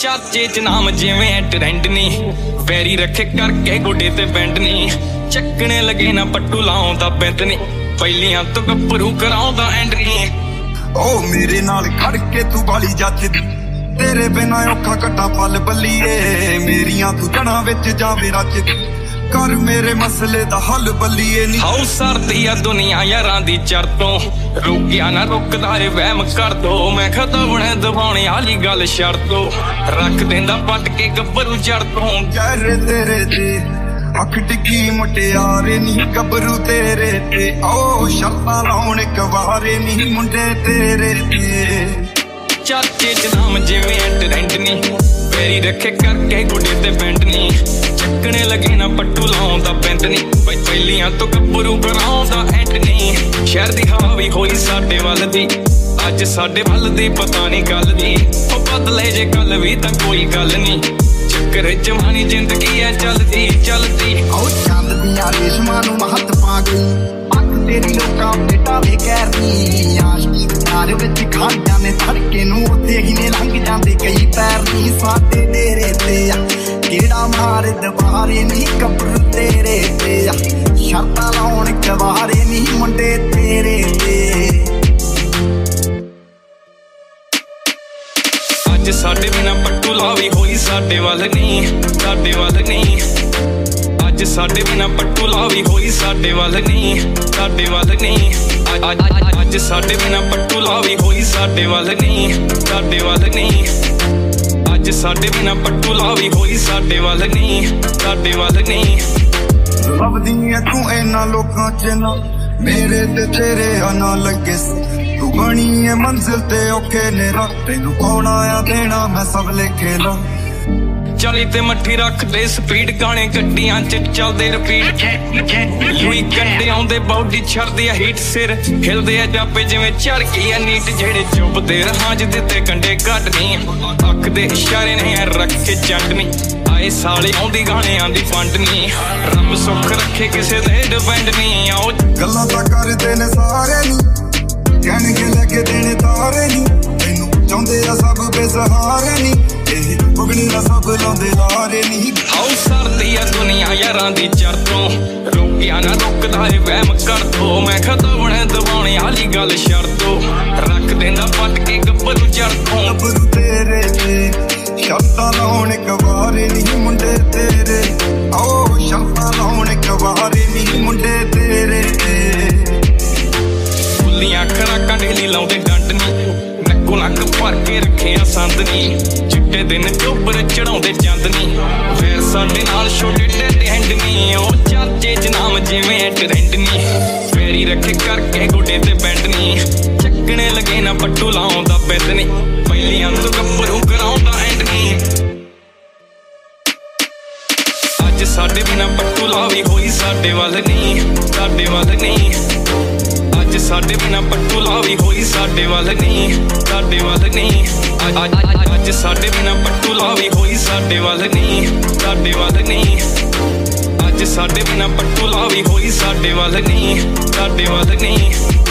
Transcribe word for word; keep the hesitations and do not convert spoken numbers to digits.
ਚਾਚੇ ਚ ਨਾਮ ਜਿਵੇਂ ਟ੍ਰੈਂਡ ਨੀ ਪੈਰੀ ਰੱਖੇ करके गोडे ते बैंड नी ਚੱਕਣੇ लगे ना पट्टू लाउंदा बैंड नी ਪਹਿਲੀਆਂ ਤੋਂ ਗੱਭਰੂ ਕਰਾਉਂਦਾ ਐਂਡ ਨੀ ओ मेरे नाल खड़ के तू बाली जचदी तेरे बिना औखा कट्टा पल बल्लीए मेरियां तू जड़ां विच जावे रचदी कर मेरे मसले दा हल बल्लीए नी हाउ सरदी आ दुनिया यारां दी चर तो रोकिया ना रुकदा रे वहम कर दो मैं खतवणे दबाने वाली गल छड़ दो रख देंदा पट के गब्बरू जड़ तो चेहरे तेरे ते अख टिकी मुटियारे नी गब्बरू तेरे ते ओ शर्तां लाउण कवारे नी मुंडे तेरे ते चाचे च नाम जिवें ट्रेंड नी पैरी रखे करके गोडे ते बैंड नी ਚੱਕਣੇ लगे ना पट्टू लाउंदा बैंड नी ਪਹਿਲੀਆਂ ਤੋਂ ਗੱਭਰੂ ਕਰਾਉਂਦਾ ਐਂਡ ਨੀ ਸ਼ਹਿਰ ਦੀ ਹਵਾ ਵੀ ਹੋਈ ਸਾਡੇ ਵੱਲ ਦੀ ਅੱਜ ਸਾਡੇ ਵੱਲ ਦੀ ਪਤਾ ਨਹੀਂ ਗੱਲ ਦੀ ਉਹ ਬਦਲੇ ਜੇ ਕੱਲ ਵੀ ਤਾਂ ਕੋਈ ਗੱਲ ਨਹੀਂ ਚੱਕਰ ਜਵਾਨੀ ਜ਼ਿੰਦਗੀ ਐ ਚੱਲਦੀ ਚੱਲਦੀ ਉਹ ਚੱਲਦੀਆਂ ਰੇਸ਼ਮਾਂ ਨੂੰ ਮਹੱਤ ਪਾ ਗਈ ਅੱਖ ਤੇਰੀ ਲੋਕਾਂ ਉੱਤੇ ਢਾਵੇ ਕਹਿਰਨੀ ਆਸ਼ਕੀ ਵਿਚਾਰ ਵਿੱਚ ਖੜ ਜਾਂਦੇ ਧੜਕੇ ਨੂੰ ਉੱਤੇ ਹੀ ਨੇ ਲੰਘ ਜਾਂਦੇ ਕਈ ਪੈਰ ਨਹੀਂ ਸਾਡੇ ਡੇਰੇ ਤੇ ਕਿਹੜਾ ਮਾਰ ਦਵਾਰੇ ਨਹੀਂ ਗੱਭਰੂ ਤੇਰੇ ਤੇ ਸ਼ਰਤਾਂ ਲਾਉਣ ਕਵਾਰੇ ਨਹੀਂ ਮੁੰਡੇ ਤੇਰੇ ਤੇ ਅੱਜ ਸਾਡੇ ਬਿਨਾ ਪੱਟੂ ਲਾਵੀ ਹੋਈ ਸਾਡੇ ਵੱਲ ਨਹੀਂ ਸਾਡੇ ਵੱਲ ਨਹੀਂ ਅੱਜ ਸਾਡੇ ਬਿਨਾ ਪੱਟੂ ਲਾਵੀ ਹੋਈ ਸਾਡੇ ਵੱਲ ਨਹੀਂ ਸਾਡੇ ਵੱਲ ਨਹੀਂ ਅੱਜ ਸਾਡੇ ਬਿਨਾ ਪੱਟੂ ਲਾਵੀ ਹੋਈ ਸਾਡੇ ਵੱਲ ਨਹੀਂ ਸਾਡੇ ਵੱਲ ਨਹੀਂ ਅੱਜ ਸਾਡੇ ਬਿਨਾ ਪੱਟੂ ਲਾਵੀ ਹੋਈ ਸਾਡੇ ਵੱਲ ਨਹੀਂ ਸਾਡੇ ਵੱਲ ਨਹੀਂ ਲੱਭਦੀ ਐ ਤੂੰ ਇਹਨਾਂ ਲੋਕਾਂ ਚ ਨਾ ਮੇਰੇ ਤੇ ਤੇਰੇ ਨਾ ਲੱਗੇ ਤੂੰ ਬਣੀ ਐ ਮੰਜ਼ਿਲ ਤੇ ਔਖੇ ਨੇ ਰਾ ਤੈਨੂੰ ਕੌਣ ਆਇਆ ਦੇਣਾ ਮੈਂ ਸਭ ਲਿਖੇ ਲਾ ਚਾਲੀ ਤੇ ਮੱਠੀ ਰੱਖਦੇ ਸਪੀਡ ਗਾਣੇ ਗੱਡੀਆਂ ਚ ਚੱਲਦੇ ਰਿਪੀਟ ਯੂਈ ਕੰਡੇ ਆਉਂਦੇ ਬਾਡੀ ਛੱਡਦੇ ਆ ਹੀਟ ਸਿਰ ਹਿਲਦੇ ਆ ਜਾਪੇ ਜਿਵੇਂ ਚੜ ਗਈ ਆ ਨੀਟ ਜਿਹੜੇ ਚੁੱਪਦੇ ਰਹਾਂ ਚ ਦਿੱਤੇ ਕੰਡੇ ਕੱਢ ਨਹੀਂ ਅੱਖ ਦੇ ਇਸ਼ਾਰੇ ਨੇ ਰੱਖ ਕੇ ਜੰਡ ਨਹੀਂ ਆਏ ਸਾਲੇ ਆਉਂਦੀ ਗਾਣਿਆਂ ਦੀ ਫੰਡ ਨਹੀਂ ਰੱਬ ਸੁੱਖ ਰੱਖੇ ਕਿਸੇ ਦੇ ਡਿਪੈਂਡ ਨਹੀਂ ਆਓ ਗੱਲਾਂ ਤਾਂ ਕਰਦੇ ਨੇ ਸਾਰੇ ਨੀ ਕਹਿਣਗੇ ਲੈ ਕੇ ਦੇਣੇ ਤਾਰੇ ਨੀ ਤੈਨੂੰ ਚਾਹੁੰਦੇ ਆ ਸਭ ਬੇਸਹਾਰੇ ਨੀ ਇਹ ਬੁਗਣੀ ਨਾ ਸਭ ਲਾਉਂਦੇ ਲਾਰੇ ਨੀ ਹਾਉ ਸਰਦੀ ਆ ਦੁਨੀਆ ਯਾਰਾਂ ਦੀ ਚਰ ਤੋਂ ਰੋਕਿਆ ਨਾ ਰੁਕਦਾ ਏ ਵਹਿਮ ਕਰ ਦੋ ਮੈਂ ਖਤਵਣੇ ਦਬਾਉਣੇ ਵਾਲੀ ਗੱਲ ਛੱਡ ਦੋ ਰੱਖ ਦੇਂਦਾ ਪੱਟ ਕੇ ਗੱਭਰੂ ਜੜ ਤੋਂ ਗੱਭਰੂ ਤੇਰੇ ਤੇ ਸ਼ਰਤਾਂ ਲਾਉਣ ਕਵਾਰੇ ਨੀ ਮੁੰਡੇ ਤੇਰੇ ਓ ਸ਼ਰਤਾਂ ਲਾਉਣ ਕਵਾਰੇ ਨੀ ਮੁੰਡੇ ਤੇਰੇ ਤੇ ਫੁੱਲੀਆਂ ਖਰਾਕਾਂ ਢੇਲੀ ਲਾਉਂਦੇ ਡੰਡ ਨੀ ਨੱਕੋ ਨੱਕ ਭਰ ਕੇ ਰੱਖਿਆ ਸੰਦ ਨੀ ਚਿੱਟੇ ਦਿਨ ਚੋਬਰ ਚੜਾਉਂਦੇ ਚੰਦ ਨੀ ਫੇਰ ਸਾਡੇ ਨਾਲ ਛੋਟੇ ਟੇਡੇ ਹੈਂਡ ਨੀ ਉਹ ਚਾਚੇ ਚ ਨਾਮ ਜਿਵੇਂ ਟ੍ਰੈਂਡ ਨੀ ਫੇਰੀ ਰੱਖੇ ਕਰਕੇ ਗੋਡੇ ਤੇ ਬੈਂਡ ਨੀ ਚੱਕਣੇ ਲਗੇ ਨਾ ਪੱਟੂ ਲਾਉਂਦਾ ਬੈਂਡ ਨੀ ਪਹਿਲੀਆਂ ਤੋਂ ਗੱਭਰੂ ਕਰਾਉਂਦਾ ਐਂਡ ਨੀ ਅੱਜ ਸਾਡੇ ਬਿਨਾ ਪੱਟੂ ਲਾਵੀ ਹੋਈ ਸਾਡੇ ਵੱਲ ਨਹੀਂ ਸਾਡੇ ਵੱਲ ਨਹੀਂ ਅੱਜ ਸਾਡੇ ਬਿਨਾ ਪੱਟੂ ਲਾਵੀ ਹੋਈ ਸਾਡੇ ਵੱਲ ਨਹੀਂ ਸਾਡੇ ਵੱਲ ਨਹੀਂ ਅੱਜ ਸਾਡੇ ਬਿਨਾ ਪੱਟੂ ਲਾਵੀ ਹੋਈ ਸਾਡੇ ਵੱਲ ਨਹੀਂ ਸਾਡੇ ਵੱਲ ਨਹੀਂ ਅੱਜ ਸਾਡੇ ਬਿਨਾ ਪੱਟੂ ਲਾਵੀ ਹੋਈ ਸਾਡੇ ਵੱਲ ਨਹੀਂ ਸਾਡੇ ਵੱਲ ਨਹੀਂ